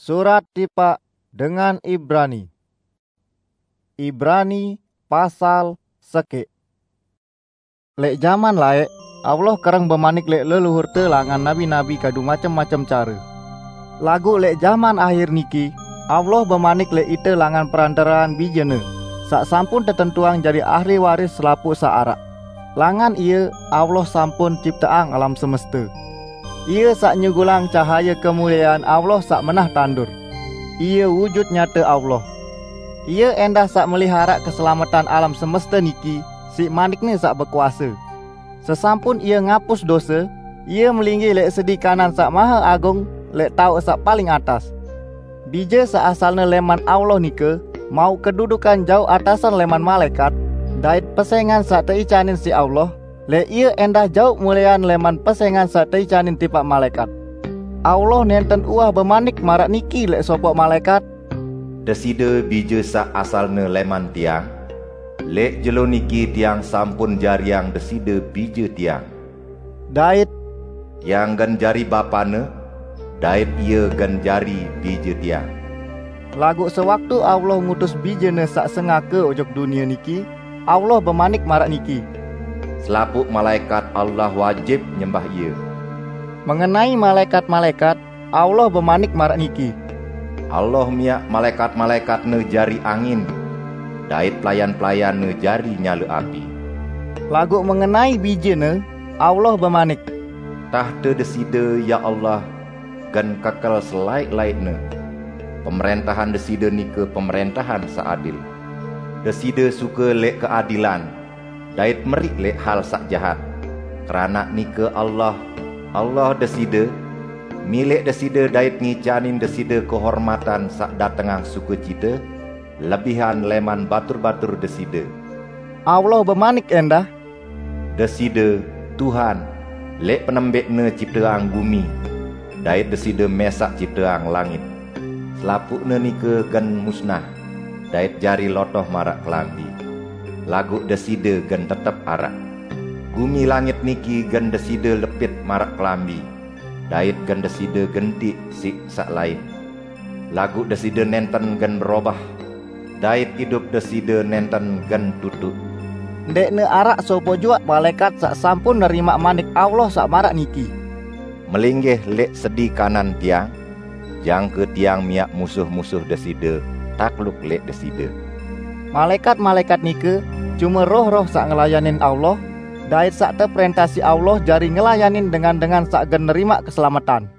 Surat Tipa dengan Ibrani. Ibrani pasal seke. Lek zaman laek, Allah kerang bermanik lek leluhur telangan nabi-nabi kadu macam-macam cara. Lagu lek zaman akhir niki, Allah bermanik lek ite langan perantaraan bijene, sak sampun tertentuang jadi ahli waris selapu saarak. Langan ia Allah sampun ciptaan alam semesta. Ia sak nyugulang cahaya kemuliaan Allah sak menah tandur. Ia wujud nyata Allah. Ia endah sak melihara keselamatan alam semesta niki, si manik ni sak berkuasa. Sesampun ia ngapus dosa, ia melinggi lek sedi kanan sak maha agung, lek tau sak paling atas. Bija sak asalna leman Allah nika, mau kedudukan jauh atasan leman malaikat, dait pesengan sak teicanin si Allah, lek ia endah jauh mulian leman pesengan sak teicanin tipak malaikat. Allah nenten uah bermanik marak niki lek sopok malaikat. Deside bija sak asalna leman tiang, lek jelo niki tiang sampun jariang deside bija tiang. Dait yang gan jari bapana, dait ia gan jari bija tiang. lagu sewaktu Allah ngutus bijene sak sengake ojok dunia niki, Allah bermanik marak niki. Selapuk malaikat Allah wajib nyembah ia. Mengenai malaikat-malaikat, Allah bermanik marak niki. Allah miak malaikat-malaikat ne jari angin, dait pelayan-pelayan ne jari nyala api. Lagu mengenai bijene, Allah bermanik. Tahta deside ya Allah, gan kakal selaik-laikne. Pemerintahan deside ni ke pemerintahan seadil. Deside suka lek keadilan, dait merik lek hal sak jahat. Kerana ni ke Allah deside, milik deside dait ngicanin deside kehormatan sak datengah sukacita, lebihan leman batur-batur deside. Allah bermanik endah. Deside Tuhan, lek penembekne ciptaan bumi, dait deside mesak ciptaan langit. Selapukne ni ke gan musnah, dait jari lotoh marak kelambi. Lagu deside gan tetep arak. Bumi langit niki gan deside lepit marak kelambi, dait gan deside gentik sik sak lain. Lagu deside nenten gan berubah, dait hidup deside nenten gan tutup. Ndekne arak sopo jua malaikat sak sampun nerima manik Allah sak marak niki. Melinggih lek sedi kanan tiang, jang ke tiang miak musuh-musuh deside takluk lek deside. Malaikat-malaikat nike cuma roh-roh sak ngelayanin Allah, dait sak terperintasi Allah jari ngelayanin dengan sak gen nerima keselamatan.